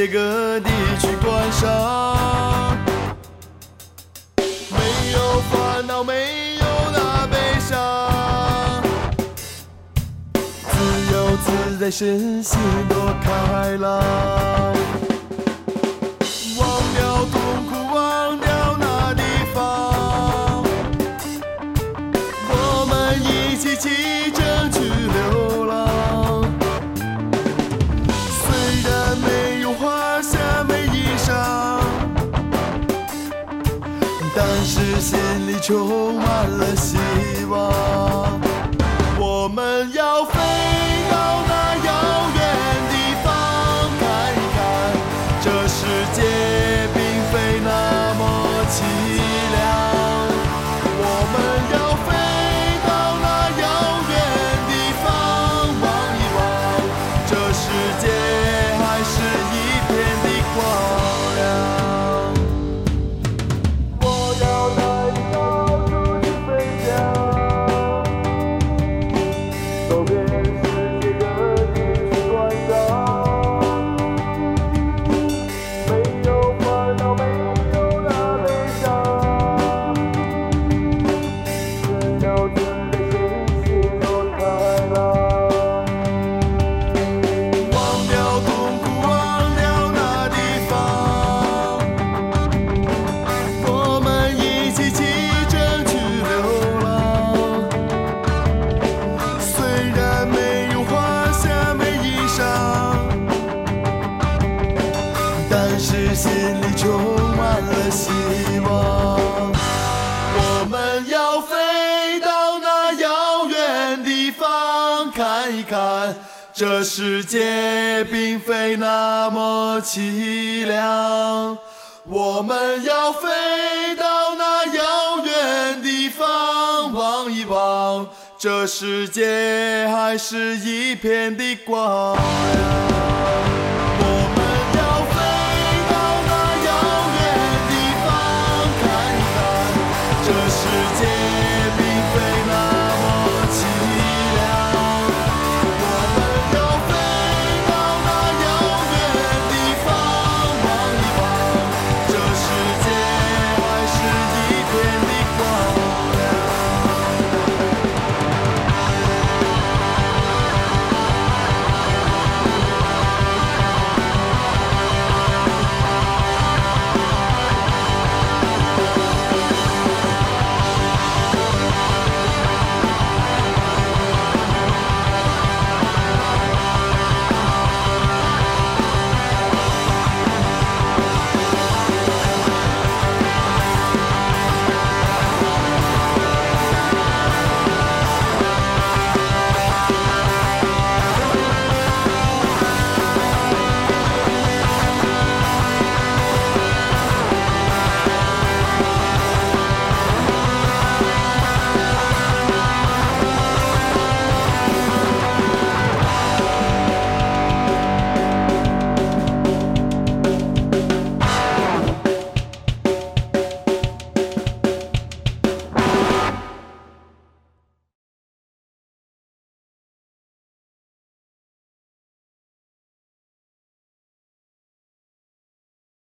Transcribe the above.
界各地去观赏，没有烦恼，没有那悲伤，自由自在，身心多开朗，忘掉痛苦，忘掉那地方，我们一起齐争取流浪。虽然没有花下没衣裳，但是心里充满了希望。我们要飞到那遥远地方看一看，这世界并非那么凄凉。我们要飞到那遥远地方望一望，这世界还是一片的光亮。我要带你到处去飞翔，走遍世界各地去观赏，没有烦恼，没有那悲伤，自由自在，身心多开朗，忘掉痛苦，忘掉那地方，我们一起齐争取流浪。虽然没有花下没衣裳，但是心里充满了希望。我们要飞到那遥远地方看一看，这世界并非那么凄凉。我们要飞到那遥远地方望一望，这世界还是一片的光亮。